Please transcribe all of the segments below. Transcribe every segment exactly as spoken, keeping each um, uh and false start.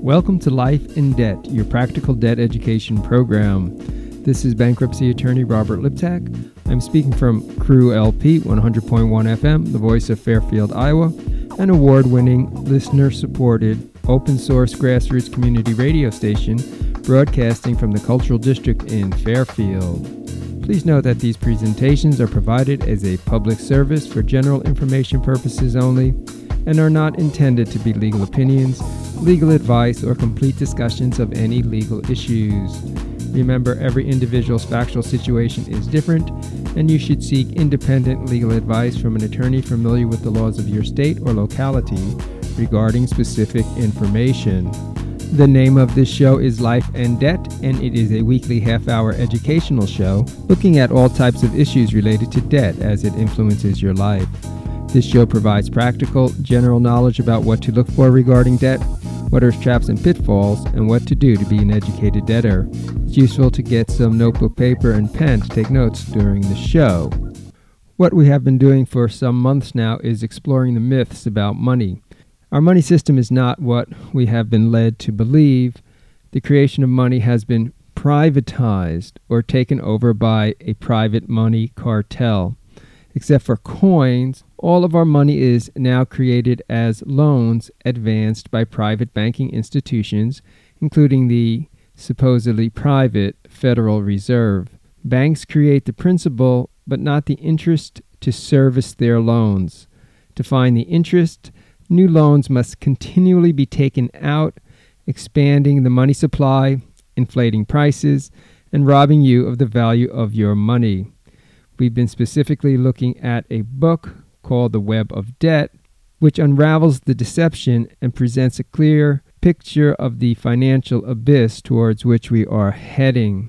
Welcome to Life in Debt, your practical debt education program. This is bankruptcy attorney Robert Liptak. I'm speaking from Crew L P one hundred point one F M, the voice of Fairfield, Iowa, an award-winning, listener-supported, open-source grassroots community radio station broadcasting from the Cultural District in Fairfield. Please note that these presentations are provided as a public service for general information purposes only and are not intended to be legal opinions, legal advice, or complete discussions of any legal issues. Remember, every individual's factual situation is different, and you should seek independent legal advice from an attorney familiar with the laws of your state or locality regarding specific information. The name of this show is Life and Debt, and it is a weekly half-hour educational show looking at all types of issues related to debt as it influences your life. This show provides practical, general knowledge about what to look for regarding debt, what are traps and pitfalls, and what to do to be an educated debtor. It's useful to get some notebook, paper, and pen to take notes during the show. What we have been doing for some months now is exploring the myths about money. Our money system is not what we have been led to believe. The creation of money has been privatized or taken over by a private money cartel. Except for coins, all of our money is now created as loans advanced by private banking institutions, including the supposedly private Federal Reserve. Banks create the principal, but not the interest to service their loans. To find the interest, new loans must continually be taken out, expanding the money supply, inflating prices, and robbing you of the value of your money. We've been specifically looking at a book called The Web of Debt, which unravels the deception and presents a clear picture of the financial abyss towards which we are heading.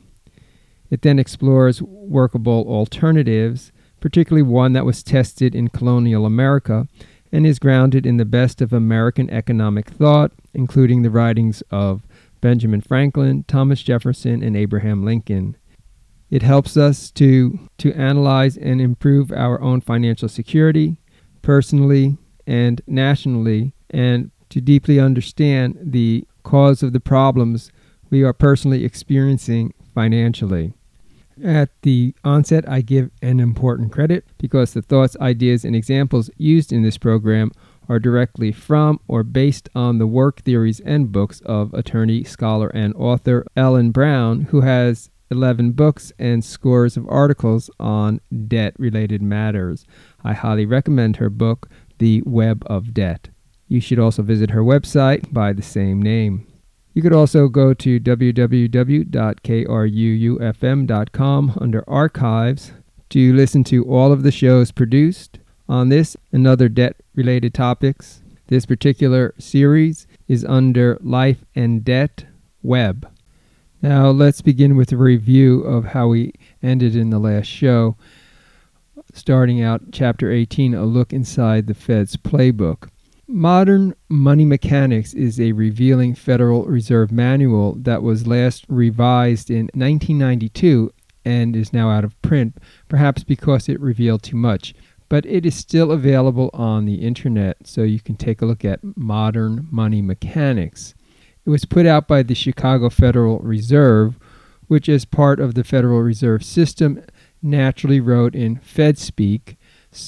It then explores workable alternatives, particularly one that was tested in colonial America and is grounded in the best of American economic thought, including the writings of Benjamin Franklin, Thomas Jefferson, and Abraham Lincoln. It helps us to, to analyze and improve our own financial security, personally and nationally, and to deeply understand the cause of the problems we are personally experiencing financially. At the onset, I give an important credit because the thoughts, ideas, and examples used in this program are directly from or based on the work, theories, and books of attorney, scholar, and author Ellen Brown, who has eleven books and scores of articles on debt-related matters. I highly recommend her book, The Web of Debt. You should also visit her website by the same name. You could also go to w w w dot k r u u f m dot com under Archives to listen to all of the shows produced on this and other debt-related topics. This particular series is under Life and Debt Web. Now let's begin with a review of how we ended in the last show. Starting out Chapter eighteen, a look inside the Fed's playbook. Modern Money Mechanics is a revealing Federal Reserve manual that was last revised in nineteen ninety-two and is now out of print, perhaps because it revealed too much. But it is still available on the internet, so you can take a look at Modern Money Mechanics. It was put out by the Chicago Federal Reserve, which as part of the Federal Reserve System naturally wrote in Fed speak,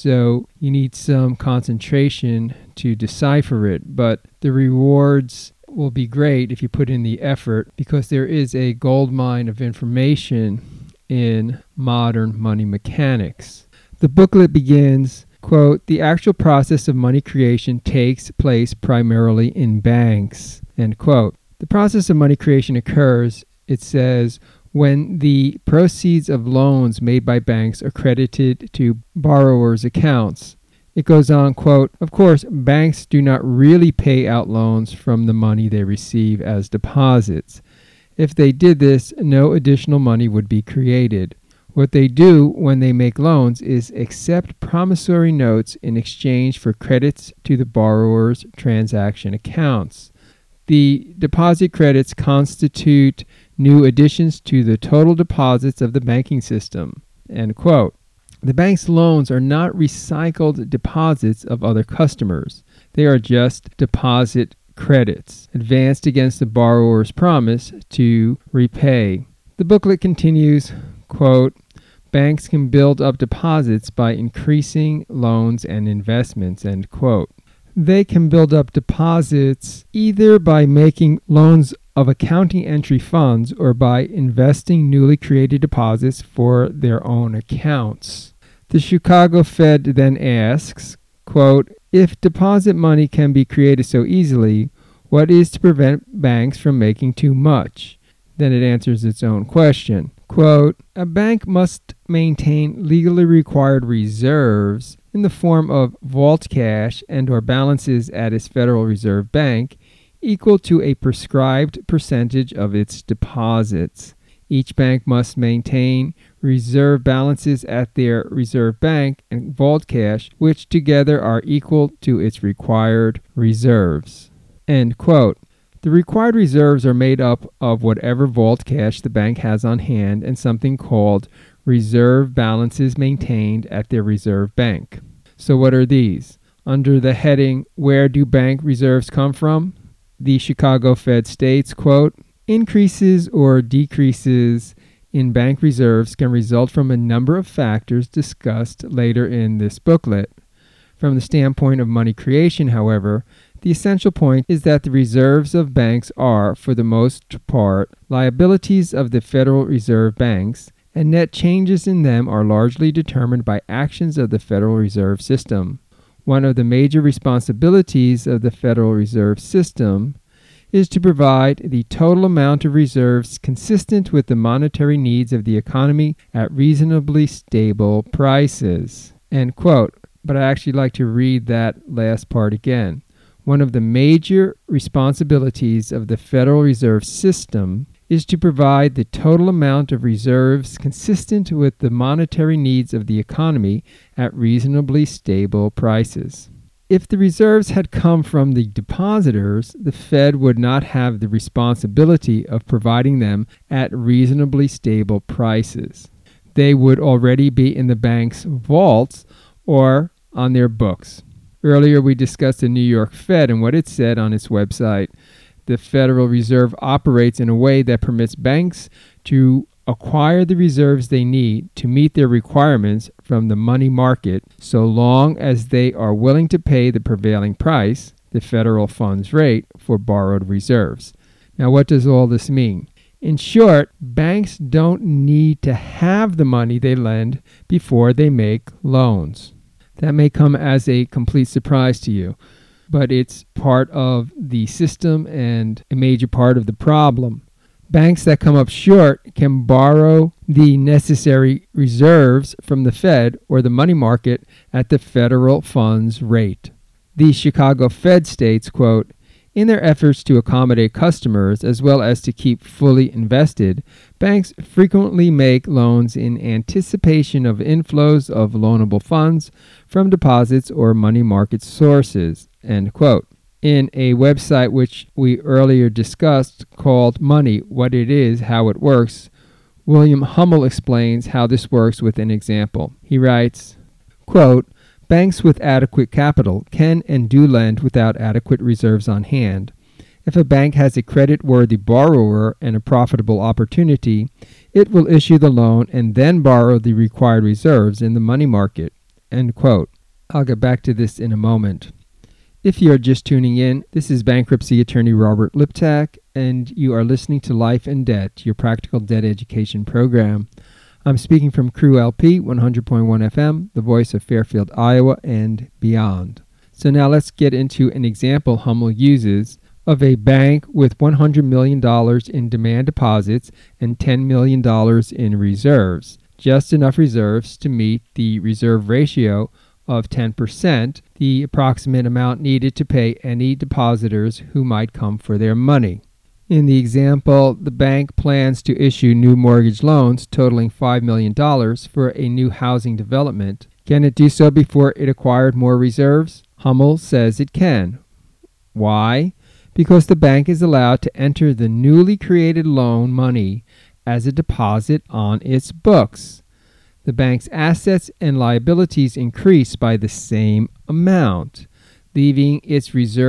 so you need some concentration to decipher it, but the rewards will be great if you put in the effort because there is a goldmine of information in Modern Money Mechanics. The booklet begins, quote, "The actual process of money creation takes place primarily in banks." End quote. The process of money creation occurs, it says, when the proceeds of loans made by banks are credited to borrowers' accounts. It goes on, quote, "Of course, banks do not really pay out loans from the money they receive as deposits. If they did this, no additional money would be created. What they do when they make loans is accept promissory notes in exchange for credits to the borrower's transaction accounts. The deposit credits constitute new additions to the total deposits of the banking system." End quote. The bank's loans are not recycled deposits of other customers. They are just deposit credits advanced against the borrower's promise to repay. The booklet continues, quote, banks can build up deposits by increasing loans and investments, end quote. They can build up deposits either by making loans of accounting entry funds or by investing newly created deposits for their own accounts. The Chicago Fed then asks, quote, if deposit money can be created so easily, what is to prevent banks from making too much? Then it answers its own question. Quote, a bank must maintain legally required reserves in the form of vault cash and or balances at its Federal Reserve Bank equal to a prescribed percentage of its deposits. Each bank must maintain reserve balances at their reserve bank and vault cash, which together are equal to its required reserves. End quote. The required reserves are made up of whatever vault cash the bank has on hand and something called reserve balances maintained at their reserve bank. So what are these? Under the heading, where do bank reserves come from? The Chicago Fed states, quote, increases or decreases in bank reserves can result from a number of factors discussed later in this booklet. From the standpoint of money creation, however, the essential point is that the reserves of banks are, for the most part, liabilities of the Federal Reserve banks, and net changes in them are largely determined by actions of the Federal Reserve System. One of the major responsibilities of the Federal Reserve System is to provide the total amount of reserves consistent with the monetary needs of the economy at reasonably stable prices. End quote. But I actually like to read that last part again. One of the major responsibilities of the Federal Reserve System is to provide the total amount of reserves consistent with the monetary needs of the economy at reasonably stable prices. If the reserves had come from the depositors, the Fed would not have the responsibility of providing them at reasonably stable prices. They would already be in the bank's vaults or on their books. Earlier we discussed the New York Fed and what it said on its website. The Federal Reserve operates in a way that permits banks to acquire the reserves they need to meet their requirements from the money market so long as they are willing to pay the prevailing price, the federal funds rate, for borrowed reserves. Now, what does all this mean? In short, banks don't need to have the money they lend before they make loans. That may come as a complete surprise to you, but it's part of the system and a major part of the problem. Banks that come up short can borrow the necessary reserves from the Fed or the money market at the federal funds rate. The Chicago Fed states, quote, in their efforts to accommodate customers as well as to keep fully invested, banks frequently make loans in anticipation of inflows of loanable funds from deposits or money market sources, end quote. In a website which we earlier discussed called Money, What It Is, How It Works, William Hummel explains how this works with an example. He writes, quote, banks with adequate capital can and do lend without adequate reserves on hand. If a bank has a credit-worthy borrower and a profitable opportunity, it will issue the loan and then borrow the required reserves in the money market. End quote. I'll get back to this in a moment. If you are just tuning in, this is bankruptcy attorney Robert Liptak, and you are listening to Life and Debt, your practical debt education program. I'm speaking from Crew L P, one hundred point one F M, the voice of Fairfield, Iowa, and beyond. So now let's get into an example Hummel uses of a bank with one hundred million dollars in demand deposits and ten million dollars in reserves, just enough reserves to meet the reserve ratio of ten percent, the approximate amount needed to pay any depositors who might come for their money. In the example, the bank plans to issue new mortgage loans totaling five million dollars for a new housing development. Can it do so before it acquired more reserves? Hummel says it can. Why? Because the bank is allowed to enter the newly created loan money as a deposit on its books. The bank's assets and liabilities increase by the same amount, leaving its reserve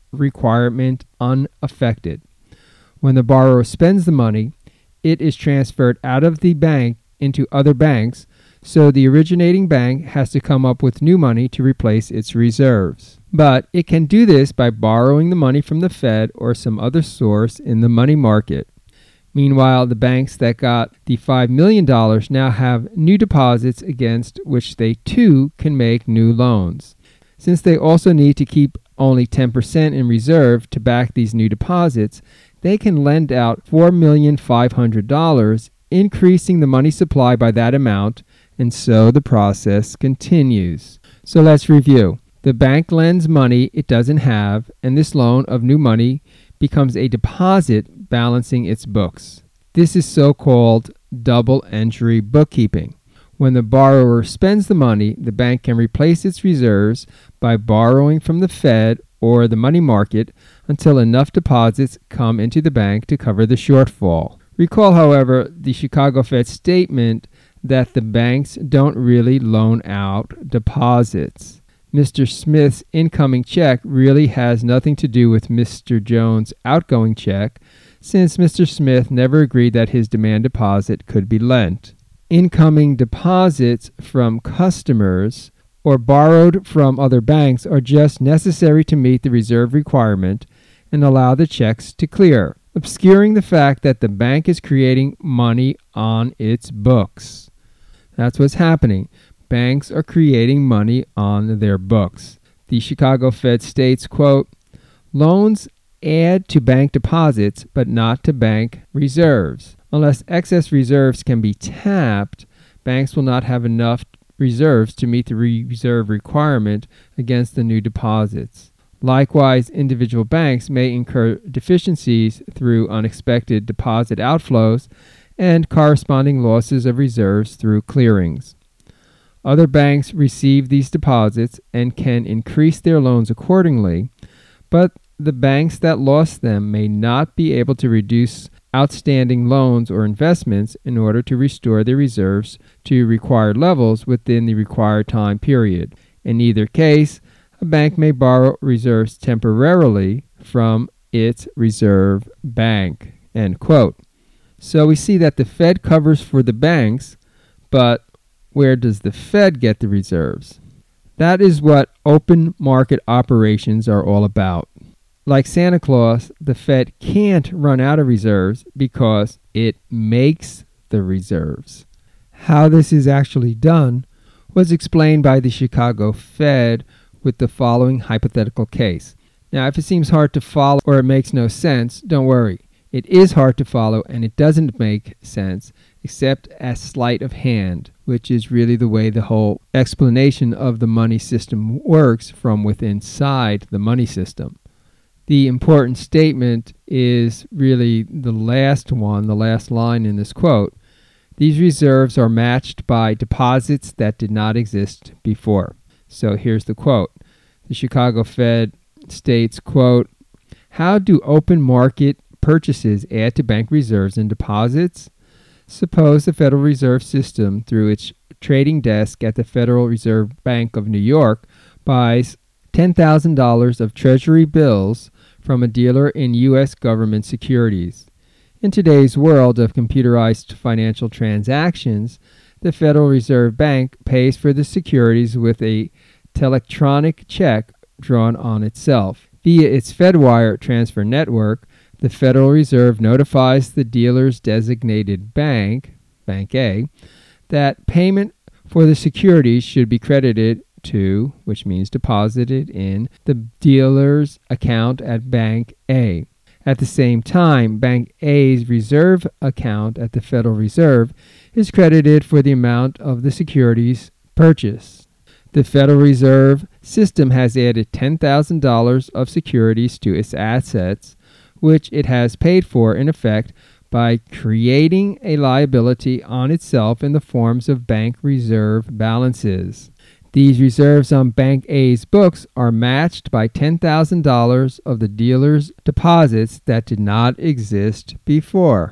requirement unaffected. When the borrower spends the money, it is transferred out of the bank into other banks, so the originating bank has to come up with new money to replace its reserves. But it can do this by borrowing the money from the Fed or some other source in the money market. Meanwhile, the banks that got the five million dollars now have new deposits against which they too can make new loans. Since they also need to keep only ten percent in reserve to back these new deposits, they can lend out four million five hundred dollars, increasing the money supply by that amount, and so the process continues. So let's review. The bank lends money it doesn't have, and this loan of new money becomes a deposit balancing its books. This is so-called double entry bookkeeping. When the borrower spends the money, the bank can replace its reserves by borrowing from the Fed or the money market until enough deposits come into the bank to cover the shortfall. Recall, however, the Chicago Fed's statement that the banks don't really loan out deposits. Mister Smith's incoming check really has nothing to do with Mister Jones' outgoing check, since Mister Smith never agreed that his demand deposit could be lent. Incoming deposits from customers or borrowed from other banks are just necessary to meet the reserve requirement and allow the checks to clear, obscuring the fact that the bank is creating money on its books. That's what's happening. Banks are creating money on their books. The Chicago Fed states, quote, "Loans add to bank deposits, but not to bank reserves. Unless excess reserves can be tapped, banks will not have enough reserves to meet the reserve requirement against the new deposits. Likewise, individual banks may incur deficiencies through unexpected deposit outflows and corresponding losses of reserves through clearings. Other banks receive these deposits and can increase their loans accordingly, but the banks that lost them may not be able to reduce outstanding loans or investments in order to restore their reserves to required levels within the required time period. In either case, a bank may borrow reserves temporarily from its reserve bank." End quote. So we see that the Fed covers for the banks, but where does the Fed get the reserves? That is what open market operations are all about. Like Santa Claus, the Fed can't run out of reserves because it makes the reserves. How this is actually done was explained by the Chicago Fed with the following hypothetical case. Now, if it seems hard to follow or it makes no sense, don't worry. It is hard to follow and it doesn't make sense except as sleight of hand, which is really the way the whole explanation of the money system works from within inside the money system. The important statement is really the last one, the last line in this quote. These reserves are matched by deposits that did not exist before. So here's the quote. The Chicago Fed states, quote, "How do open market purchases add to bank reserves and deposits? Suppose the Federal Reserve System, through its trading desk at the Federal Reserve Bank of New York, buys ten thousand dollars of Treasury bills from a dealer in U S government securities. In today's world of computerized financial transactions, the Federal Reserve Bank pays for the securities with a telectronic check drawn on itself. Via its FedWire transfer network, the Federal Reserve notifies the dealer's designated bank, Bank A, that payment for the securities should be credited to, which means deposited in, the dealer's account at Bank A. At the same time, Bank A's reserve account at the Federal Reserve is credited for the amount of the securities purchased. The Federal Reserve System has added ten thousand dollars of securities to its assets, which it has paid for, in effect, by creating a liability on itself in the forms of bank reserve balances. These reserves on Bank A's books are matched by ten thousand dollars of the dealer's deposits that did not exist before.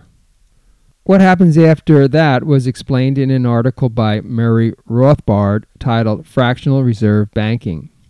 What happens after that was explained in an article by Murray Rothbard titled Fractional Reserve Banking.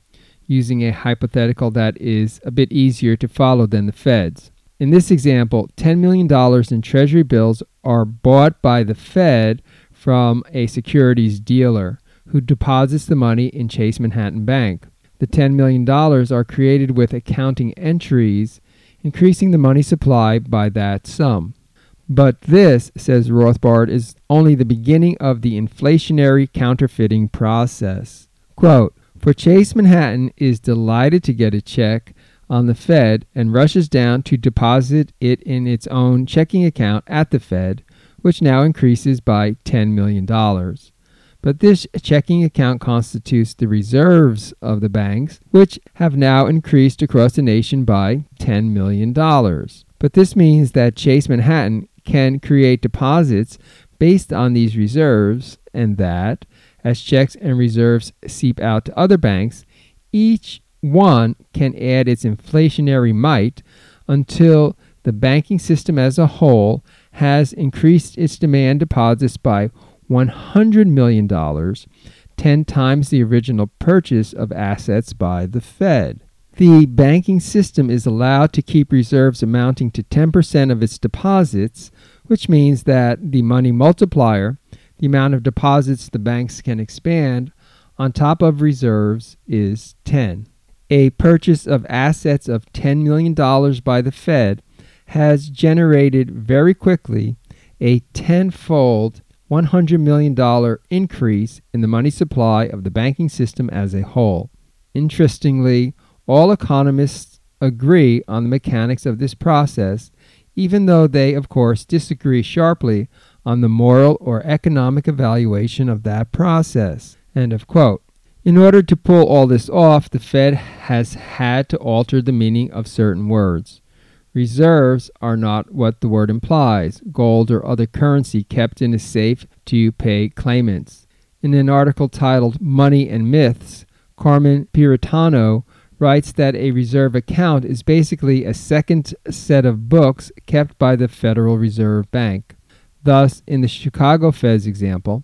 using a hypothetical that is a bit easier to follow than the Fed's. In this example, ten million dollars in Treasury bills are bought by the Fed from a securities dealer who deposits the money in Chase Manhattan Bank. The ten million dollars are created with accounting entries, increasing the money supply by that sum. But this, says Rothbard, is only the beginning of the inflationary counterfeiting process. Quote, for Chase Manhattan is delighted to get a check on the Fed and rushes down to deposit it in its own checking account at the Fed, which now increases by ten million dollars. But this checking account constitutes the reserves of the banks, which have now increased across the nation by ten million dollars. But this means that Chase Manhattan can create deposits based on these reserves, and that, as checks and reserves seep out to other banks, each one can add its inflationary might until the banking system as a whole has increased its demand deposits by one hundred million dollars, ten times the original purchase of assets by the Fed. The banking system is allowed to keep reserves amounting to ten percent of its deposits, which means that the money multiplier, the amount of deposits the banks can expand on top of reserves, is ten. A purchase of assets of ten million dollars by the Fed has generated very quickly a tenfold one hundred million dollars increase in the money supply of the banking system as a whole. Interestingly, all economists agree on the mechanics of this process, even though they, of course, disagree sharply on the moral or economic evaluation of that process. End of quote. In order to pull all this off, the Fed has had to alter the meaning of certain words. Reserves are not what the word implies, gold or other currency kept in a safe to pay claimants. In an article titled Money and Myths, Carmen Piritano writes that a reserve account is basically a second set of books kept by the Federal Reserve Bank. Thus, in the Chicago Fed's example,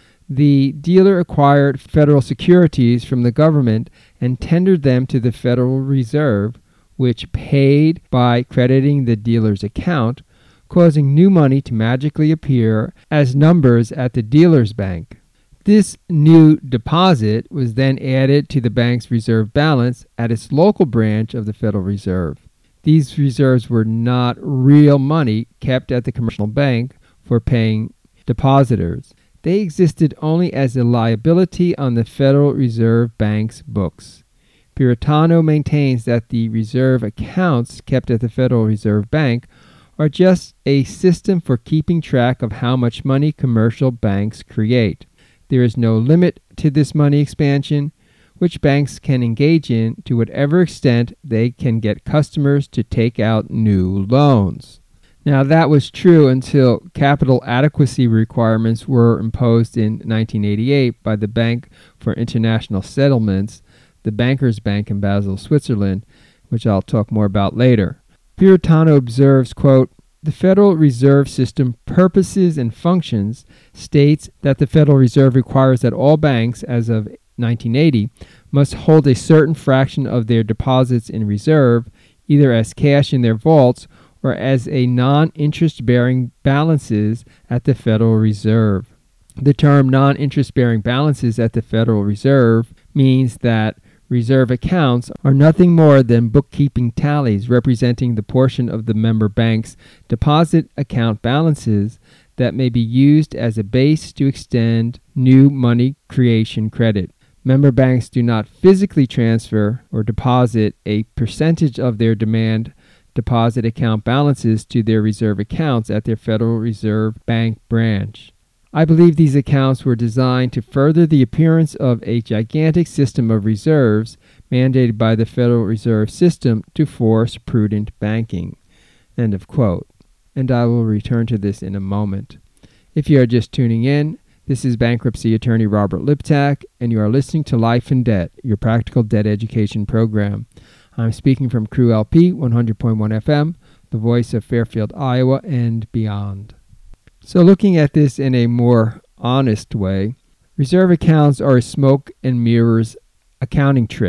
the dealer acquired federal securities from the government and tendered them to the Federal Reserve, which paid by crediting the dealer's account, causing new money to magically appear as numbers at the dealer's bank. This new deposit was then added to the bank's reserve balance at its local branch of the Federal Reserve. These reserves were not real money kept at the commercial bank for paying depositors. They existed only as a liability on the Federal Reserve Bank's books. Piritano maintains that the reserve accounts kept at the Federal Reserve Bank are just a system for keeping track of how much money commercial banks create. There is no limit to this money expansion, which banks can engage in to whatever extent they can get customers to take out new loans. Now, that was true until capital adequacy requirements were imposed in nineteen eighty-eight by the Bank for International Settlements, the Bankers Bank in Basel, Switzerland, which I'll talk more about later. Piritano observes, quote, the Federal Reserve System purposes and functions states that the Federal Reserve requires that all banks, as of nineteen eighty, must hold a certain fraction of their deposits in reserve, either as cash in their vaults or as a non-interest-bearing balances at the Federal Reserve. The term non-interest-bearing balances at the Federal Reserve means that reserve accounts are nothing more than bookkeeping tallies representing the portion of the member bank's deposit account balances that may be used as a base to extend new money creation credit. Member banks do not physically transfer or deposit a percentage of their demand deposit account balances to their reserve accounts at their Federal Reserve Bank branch. I believe these accounts were designed to further the appearance of a gigantic system of reserves mandated by the Federal Reserve System to force prudent banking. End of quote. And I will return to this in a moment. If you are just tuning in, this is bankruptcy attorney Robert Liptak, and you are listening to Life in Debt, your practical debt education program. I'm speaking from Crew L P one hundred point one F M, the voice of Fairfield, Iowa, and beyond. So looking at this in a more honest way, reserve accounts are a smoke and mirrors accounting trick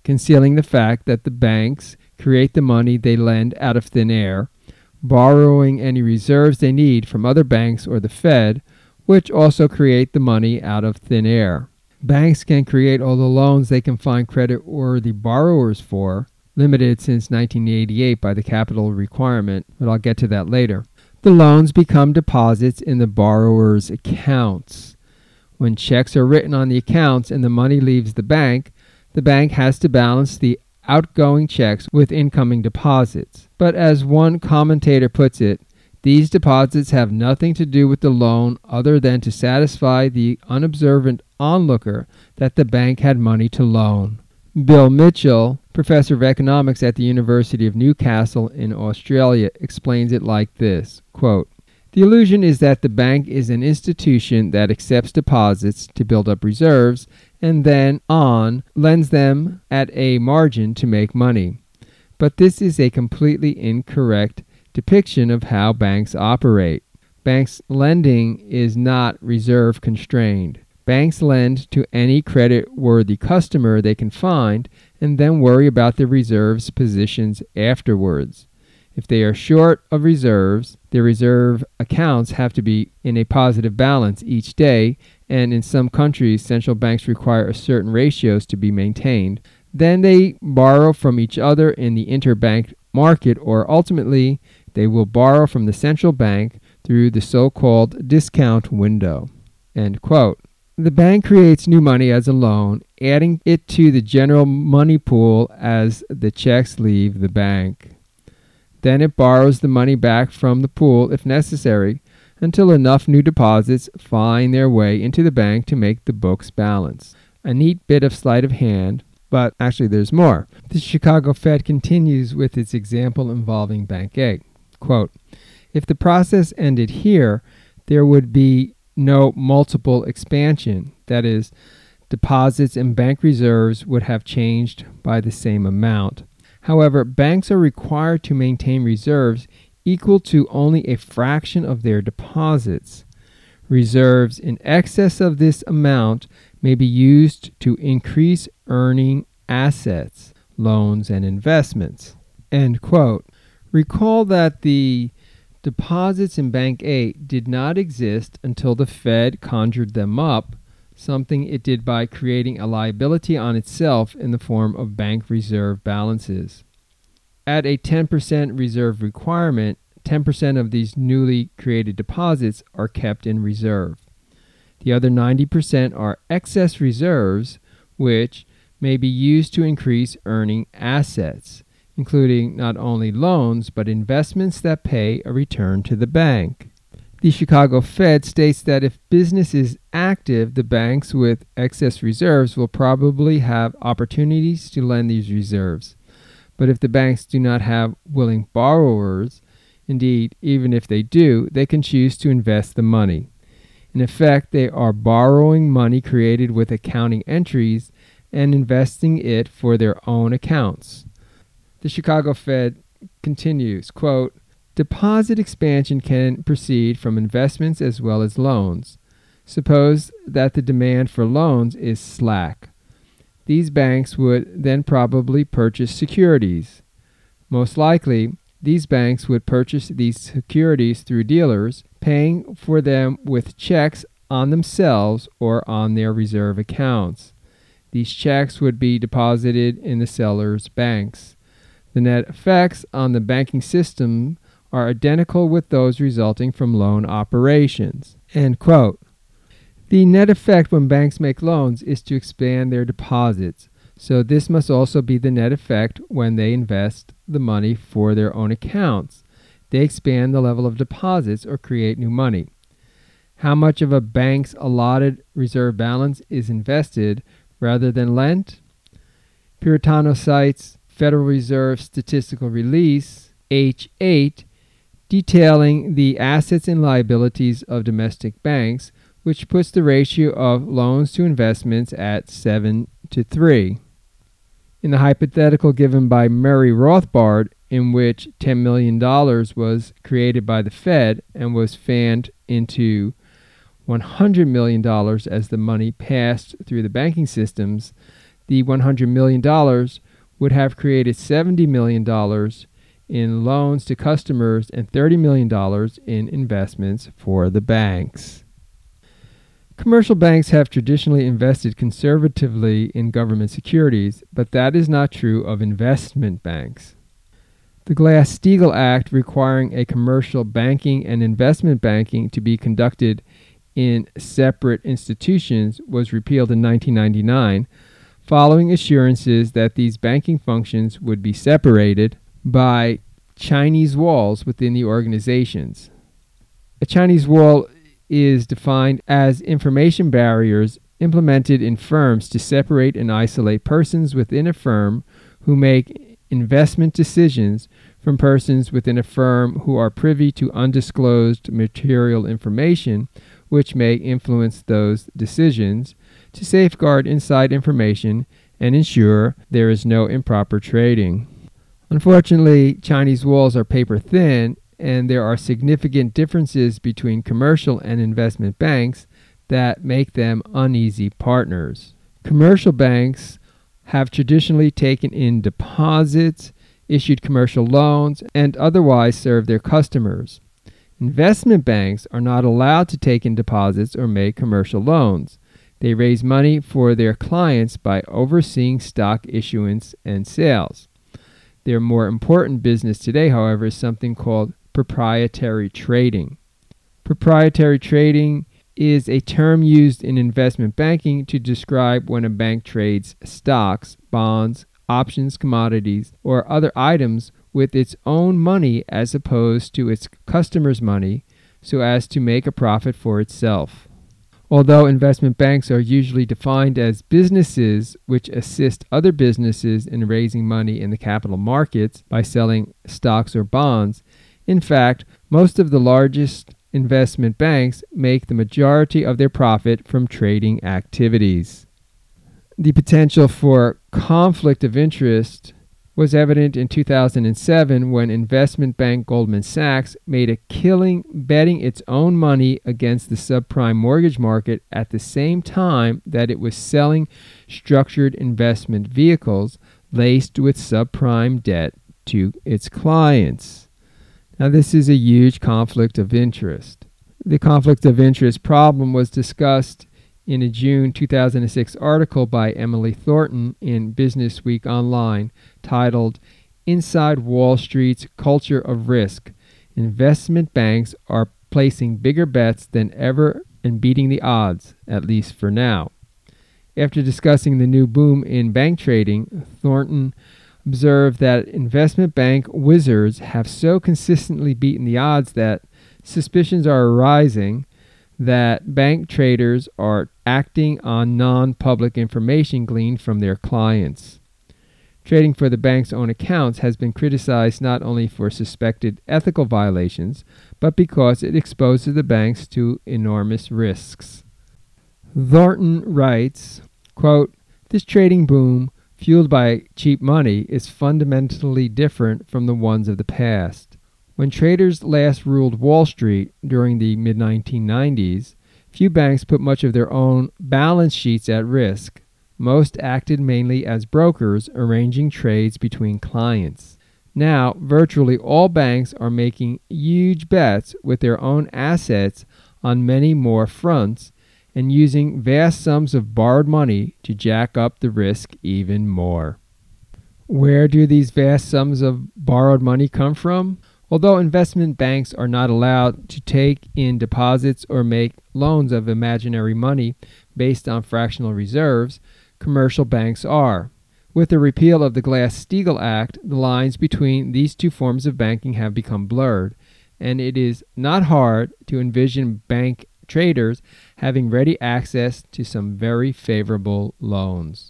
concealing the fact that the banks create the money they lend out of thin air, borrowing any reserves they need from other banks or the Fed, which also create the money out of thin air. Banks can create all the loans they can find credit-worthy borrowers for, limited since nineteen eighty-eight by the capital requirement, but I'll get to that later. The loans become deposits in the borrower's accounts. When checks are written on the accounts and the money leaves the bank, the bank has to balance the outgoing checks with incoming deposits. But as one commentator puts it, these deposits have nothing to do with the loan other than to satisfy the unobservant onlooker that the bank had money to loan. Bill Mitchell, professor of economics at the University of Newcastle in Australia, explains it like this, quote, "The illusion is that the bank is an institution that accepts deposits to build up reserves and then on lends them at a margin to make money. But this is a completely incorrect depiction of how banks operate. Banks lending is not reserve constrained. Banks lend to any credit-worthy customer they can find and then worry about their reserves positions afterwards. If they are short of reserves, their reserve accounts have to be in a positive balance each day, and in some countries, central banks require certain ratios to be maintained. Then they borrow from each other in the interbank market, or ultimately, they will borrow from the central bank through the so-called discount window." End quote. The bank creates new money as a loan, adding it to the general money pool as the checks leave the bank. Then it borrows the money back from the pool if necessary, until enough new deposits find their way into the bank to make the books balance. A neat bit of sleight of hand, but actually there's more. The Chicago Fed continues with its example involving Bank A. Quote, "If the process ended here, there would be no multiple expansion. That is, deposits and bank reserves would have changed by the same amount. However, banks are required to maintain reserves equal to only a fraction of their deposits. Reserves in excess of this amount may be used to increase earning assets, loans, and investments." End quote. Recall that the deposits in Bank A did not exist until the Fed conjured them up, something it did by creating a liability on itself in the form of bank reserve balances. At a ten percent reserve requirement, ten percent of these newly created deposits are kept in reserve. The other ninety percent are excess reserves, which may be used to increase earning assets, including not only loans, but investments that pay a return to the bank. The Chicago Fed states that if business is active, the banks with excess reserves will probably have opportunities to lend these reserves. But if the banks do not have willing borrowers, indeed, even if they do, they can choose to invest the money. In effect, they are borrowing money created with accounting entries and investing it for their own accounts. The Chicago Fed continues, quote, "Deposit expansion can proceed from investments as well as loans. Suppose that the demand for loans is slack. These banks would then probably purchase securities. Most likely, these banks would purchase these securities through dealers, paying for them with checks on themselves or on their reserve accounts. These checks would be deposited in the seller's banks. The net effects on the banking system are identical with those resulting from loan operations." End quote. The net effect when banks make loans is to expand their deposits, so this must also be the net effect when they invest the money for their own accounts. They expand the level of deposits or create new money. How much of a bank's allotted reserve balance is invested rather than lent? Puritano cites Federal Reserve Statistical Release, H eight, detailing the assets and liabilities of domestic banks, which puts the ratio of loans to investments at seven to three. In the hypothetical given by Murray Rothbard, in which ten million dollars was created by the Fed and was fanned into one hundred million dollars as the money passed through the banking systems, the one hundred million dollars would have created seventy million dollars in loans to customers and thirty million dollars in investments for the banks. Commercial banks have traditionally invested conservatively in government securities, but that is not true of investment banks. The Glass-Steagall Act, requiring a commercial banking and investment banking to be conducted in separate institutions, was repealed in nineteen ninety-nine, following assurances that these banking functions would be separated by Chinese walls within the organizations. A Chinese wall is defined as information barriers implemented in firms to separate and isolate persons within a firm who make investment decisions from persons within a firm who are privy to undisclosed material information which may influence those decisions, to safeguard inside information and ensure there is no improper trading. Unfortunately, Chinese walls are paper thin, and there are significant differences between commercial and investment banks that make them uneasy partners. Commercial banks have traditionally taken in deposits, issued commercial loans, and otherwise served their customers. Investment banks are not allowed to take in deposits or make commercial loans. They raise money for their clients by overseeing stock issuance and sales. Their more important business today, however, is something called proprietary trading. Proprietary trading is a term used in investment banking to describe when a bank trades stocks, bonds, options, commodities, or other items with its own money as opposed to its customers' money, so as to make a profit for itself. Although investment banks are usually defined as businesses which assist other businesses in raising money in the capital markets by selling stocks or bonds, in fact, most of the largest investment banks make the majority of their profit from trading activities. The potential for conflict of interest was evident in two thousand seven when investment bank Goldman Sachs made a killing betting its own money against the subprime mortgage market at the same time that it was selling structured investment vehicles laced with subprime debt to its clients. Now, this is a huge conflict of interest. The conflict of interest problem was discussed in a June two thousand six article by Emily Thornton in Business Week Online titled, "Inside Wall Street's Culture of Risk. Investment Banks Are Placing Bigger Bets Than Ever and Beating the Odds, at least for now." After discussing the new boom in bank trading, Thornton observed that investment bank wizards have so consistently beaten the odds that suspicions are arising that bank traders are acting on non-public information gleaned from their clients. Trading for the bank's own accounts has been criticized not only for suspected ethical violations, but because it exposes the banks to enormous risks. Thornton writes, quote, "This trading boom, fueled by cheap money, is fundamentally different from the ones of the past. When traders last ruled Wall Street during the mid nineteen nineties, few banks put much of their own balance sheets at risk. Most acted mainly as brokers, arranging trades between clients. Now, virtually all banks are making huge bets with their own assets on many more fronts and using vast sums of borrowed money to jack up the risk even more." Where do these vast sums of borrowed money come from? Although investment banks are not allowed to take in deposits or make loans of imaginary money based on fractional reserves, commercial banks are. With the repeal of the Glass-Steagall Act, the lines between these two forms of banking have become blurred, and it is not hard to envision bank traders having ready access to some very favorable loans.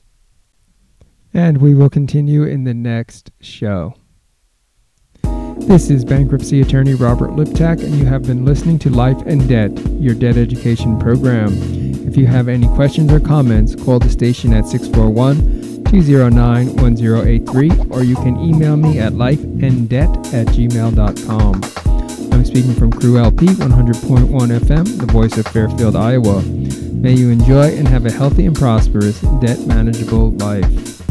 And we will continue in the next show. This is bankruptcy attorney Robert Liptak, and you have been listening to Life and Debt, your debt education program. If you have any questions or comments, call the station at six four one, two zero nine, one zero eight three, or you can email me at lifeanddebt at gmail dot com. I'm speaking from Crew L P one hundred point one F M, the voice of Fairfield, Iowa. May you enjoy and have a healthy and prosperous, debt manageable life.